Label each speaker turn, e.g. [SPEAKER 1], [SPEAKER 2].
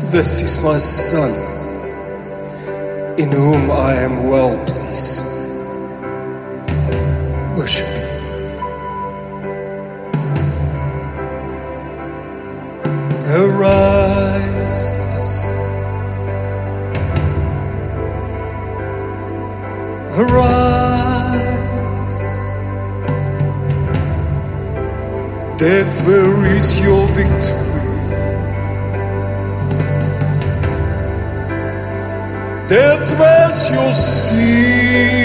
[SPEAKER 1] This is my Son, in whom I am well pleased. Worship Him. Arise, my son. Arise. Death, where is your victory? Death, where's your sting?